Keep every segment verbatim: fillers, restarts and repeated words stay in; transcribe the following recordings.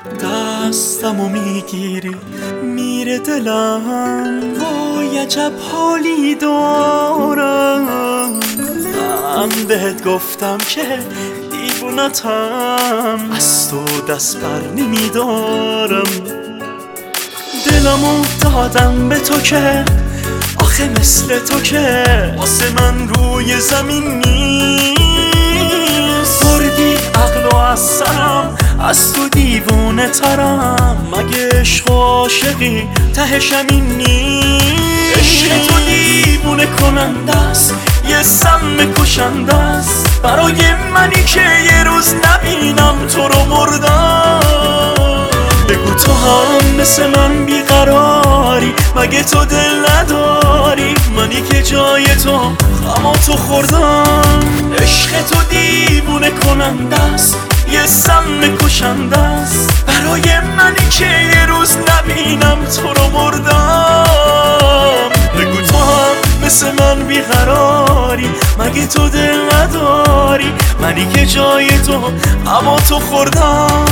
دستمو میگیری میره دلم، وای عجب حالی دارم. من بهت گفتم که دیوونتم، از تو دست بر نمیدارم. دلمو دادم به تو که آخه مثل تو که واسه من روی زمین نیست. بردی عقل و از سرم، از تو دیوونه ترم. مگه عشق و عاشقی تهش همین نیست؟ عشق تو دیوونه کننده است، یه سم کشنده است برای منی که یه روز نبینم تو رو مردم. بگو تو هم مثل من بیقراری، مگه تو دل نداری؟ منی که جای تو غم تو خوردم. عشق تو دیوونه کننده است، یه سم کشنده است برای منی که یه روز نبینم تو رو مردم. بگو تو هم مثل من بیقراری، مگه تو دل نداری؟ منی که جای تو غم تو خوردم.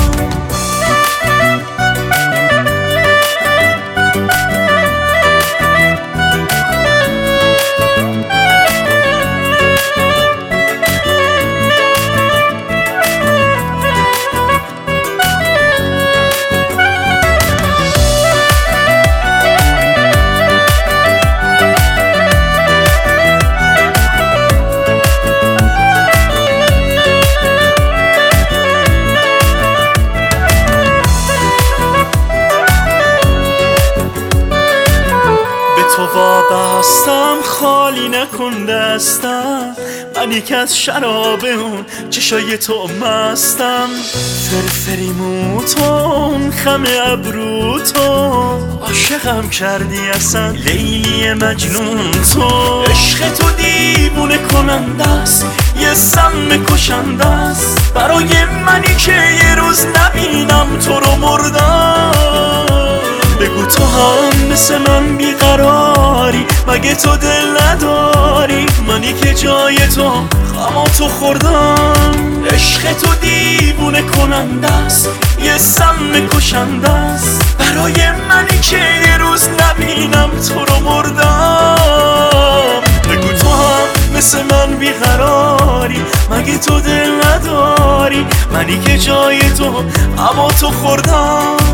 تو وابستم خالی نکن دستم، منی که از شراب اون چشای تو مستم. فرفری موتون خم ابرو تو، عاشقم کردی اصلا لیلی مجنون تو. عشق تو دیوونه کننده است، یه سم کشنده است برای منی که یه روز نبینم تو رو مردم. بگو تو هم مثل من بیقراری، مگه تو دل نداری؟ منی که جای تو غم تو خوردم. عشق تو دیوونه کننده است، یه سم کشنده است برای منی که یه روز نبینم تو رو مردم. بگو تو هم مثل من بیقراری، مگه تو دل نداری؟ منی که جای تو غم تو خوردم.